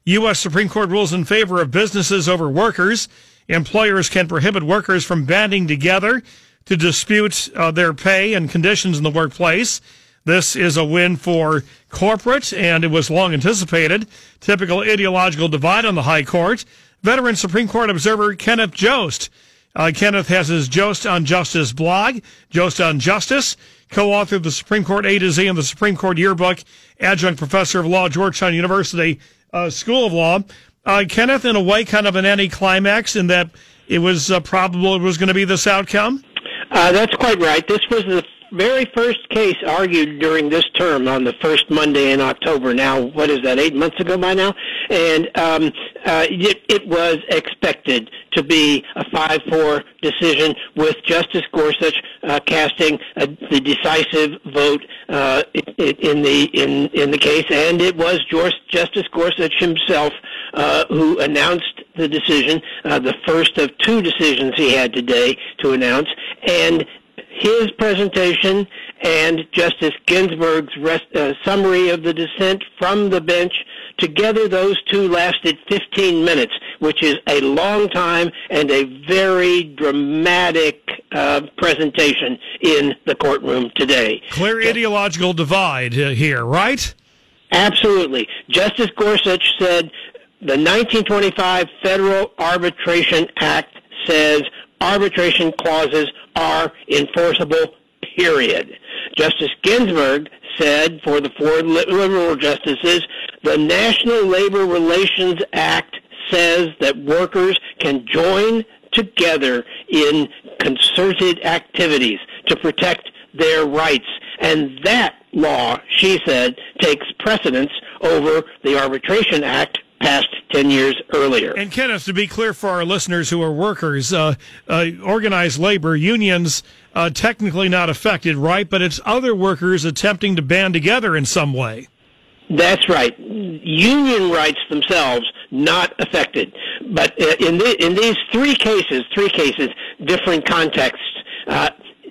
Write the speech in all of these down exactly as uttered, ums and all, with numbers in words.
U S Supreme Court rules in favor of businesses over workers. Employers can prohibit workers from banding together to dispute uh, their pay and conditions in the workplace. This is a win for corporate, and it was long anticipated. Typical ideological divide on the High Court. Veteran Supreme Court observer Kenneth Jost. Uh, Kenneth has his Jost on Justice blog, Jost on Justice, co-author of the Supreme Court A to Z and the Supreme Court Yearbook, adjunct professor of law, Georgetown University uh, School of Law. Uh, Kenneth, in a way, kind of an anticlimax in that it was uh, probable it was going to be this outcome? Uh, that's quite right. This was the very first case argued during this term on the first Monday in October. Now, what is that, eight months ago by now? And um, uh, it, it was expected to be a five four decision with Justice Gorsuch uh, casting a, the decisive vote uh, in the in in the case, and it was Justice Gorsuch himself uh, who announced the decision, uh, the first of two decisions he had today to announce, and his presentation and Justice Ginsburg's rest, uh, summary of the dissent from the bench, together those two lasted fifteen minutes, which is a long time and a very dramatic uh, presentation in the courtroom today. Clear ideological divide uh, here, right? Absolutely. Justice Gorsuch said the nineteen twenty-five Federal Arbitration Act says arbitration clauses are enforceable, period. Justice Ginsburg said, for the four liberal justices, the National Labor Relations Act says that workers can join together in concerted activities to protect their rights. And that law, she said, takes precedence over the Arbitration Act passed ten years earlier. And Kenneth, to be clear for our listeners who are workers, uh, uh, organized labor, unions uh, technically not affected, right? But it's other workers attempting to band together in some way. That's right. Union rights themselves not affected. But uh, in, the, in these three cases, three cases, different contexts, uh,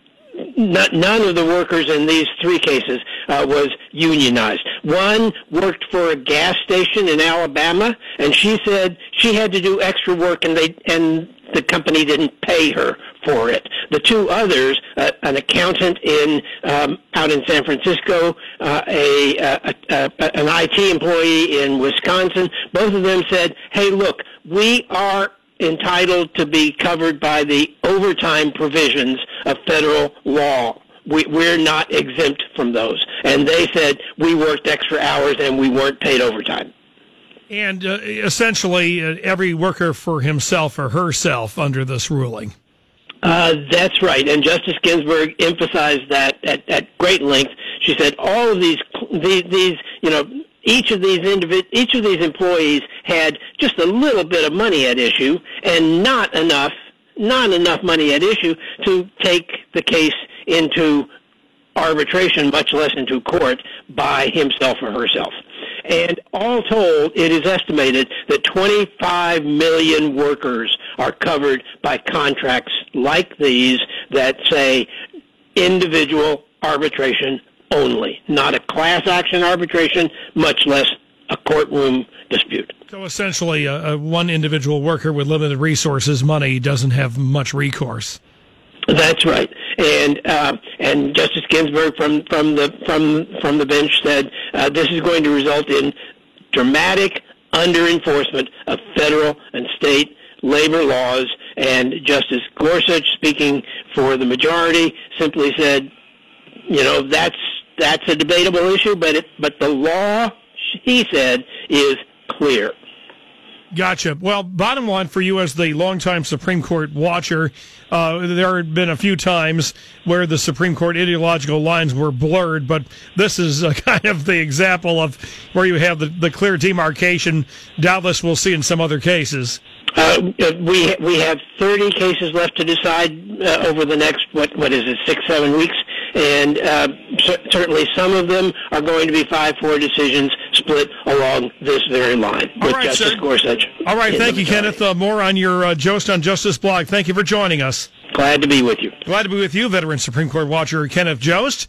Not, none of the workers in these three cases uh, was unionized. One worked for a gas station in Alabama, and she said she had to do extra work, and they and the company didn't pay her for it. The two others, uh, an accountant in um, out in San Francisco, uh, a, a, a, a an I T employee in Wisconsin, both of them said, "Hey, look, we are entitled to be covered by the overtime provisions of federal law. We, we're not exempt from those." And they said, we worked extra hours and we weren't paid overtime. And uh, essentially, uh, every worker for himself or herself under this ruling. Uh, that's right. And Justice Ginsburg emphasized that at, at great length. She said all of these, these, these you know, Each of these individ- each of these employees had just a little bit of money at issue, and not enough, not enough money at issue to take the case into arbitration, much less into court, by himself or herself. And all told, it is estimated that twenty-five million workers are covered by contracts like these that say individual arbitration only, not a class action arbitration, much less a courtroom dispute. So essentially, uh, one individual worker with limited resources, money, doesn't have much recourse. That's right, and uh, and Justice Ginsburg from from the from from the bench said uh, this is going to result in dramatic under-enforcement of federal and state labor laws. And Justice Gorsuch, speaking for the majority, simply said, you know, that's that's a debatable issue, but it, but the law, he said, is clear. Gotcha. Well, bottom line for you as the longtime Supreme Court watcher, uh, there have been a few times where the Supreme Court ideological lines were blurred, but this is uh, kind of the example of where you have the, the clear demarcation. Doubtless we'll see in some other cases. Uh, we we have thirty cases left to decide uh, over the next, what what is it, six, seven weeks, and uh, c- certainly some of them are going to be five four decisions split along this very line All with right, Justice sir. Gorsuch. All right, thank you, Kenneth. Uh, more on your uh, Jost on Justice blog. Thank you for joining us. Glad to be with you. Glad to be with you, veteran Supreme Court watcher Kenneth Jost.